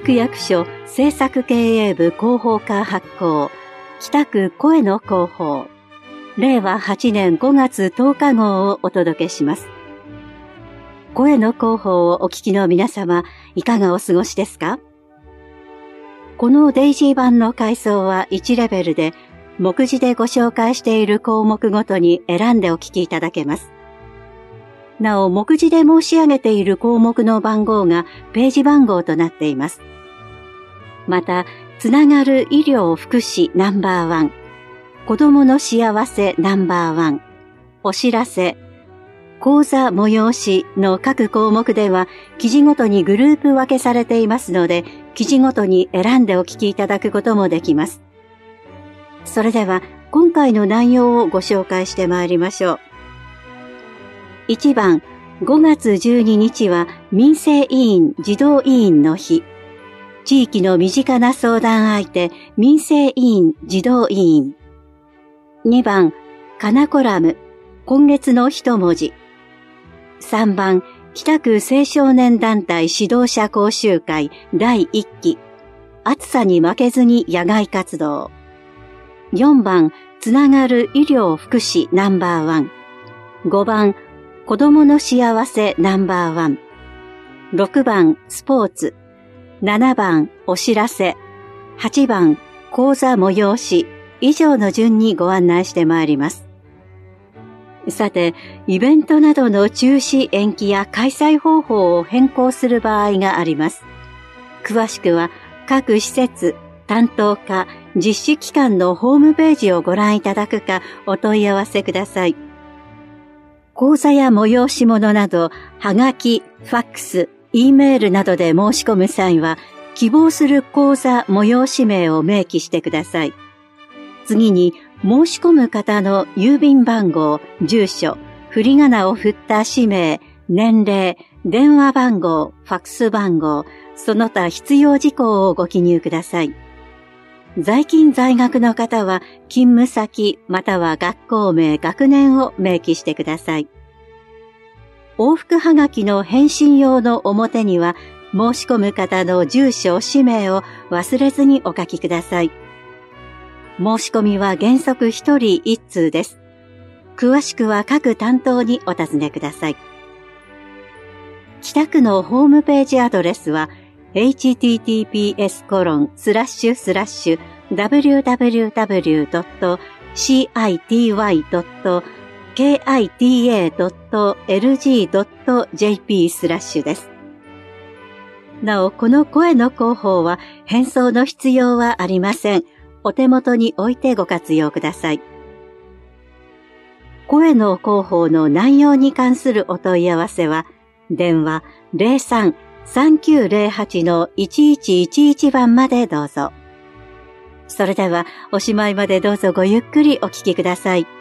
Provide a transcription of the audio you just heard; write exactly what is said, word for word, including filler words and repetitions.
区役所政策経営部広報課発行、北区声の広報、れいわはちねんごがつとおか号をお届けします。声の広報をお聞きの皆様、いかがお過ごしですか？このデイジー版の回答はいちレベルで、目次でご紹介している項目ごとに選んでお聞きいただけます。なお、目次で申し上げている項目の番号がページ番号となっています。また、つながる医療福祉ナンバーワン、子どもの幸せナンバーワン、お知らせ、講座催しの各項目では記事ごとにグループ分けされていますので、記事ごとに選んでお聞きいただくこともできます。それでは今回の内容をご紹介してまいりましょう。いちばん、ごがつじゅうににちは民生委員児童委員の日。地域の身近な相談相手、民生委員児童委員。にばん、かなコラム、今月の一文字。さんばん、北区青少年団体指導者講習会だいいっき、暑さに負けずに野外活動。よんばん、つながる医療福祉ナンバーワン。ごばん、子どもの幸せナンバーワン。ろくばん、スポーツ。ななばん、お知らせ。はちばん、講座催し。以上の順にご案内してまいります。さて、イベントなどの中止延期や開催方法を変更する場合があります。詳しくは各施設、担当課、実施機関のホームページをご覧いただくかお問い合わせください。講座や催し物など、はがき、ファックス、Eメールなどで申し込む際は、希望する講座催し名を明記してください。次に、申し込む方の郵便番号、住所、振り仮名を振った氏名、年齢、電話番号、ファックス番号、その他必要事項をご記入ください。在勤在学の方は、勤務先または学校名、学年を明記してください。往復はがきの返信用の表には、申し込む方の住所、氏名を忘れずにお書きください。申し込みは原則ひとりいっつうです。詳しくは各担当にお尋ねください。北区のホームページアドレスは エイチティーティーピーエスコロンスラッシュスラッシュダブリューダブリューダブリュードットシーアイティーワイドットケーアイティーエードットエルジードットジェーピー スラッシュです。なお、この声の広報は返送の必要はありません。お手元に置いてご活用ください。声の広報の内容に関するお問い合わせは、電話 ゼロさん さんきゅうゼロはち のいちいちいちいち 番までどうぞ。それではおしまいまでどうぞごゆっくりお聞きください。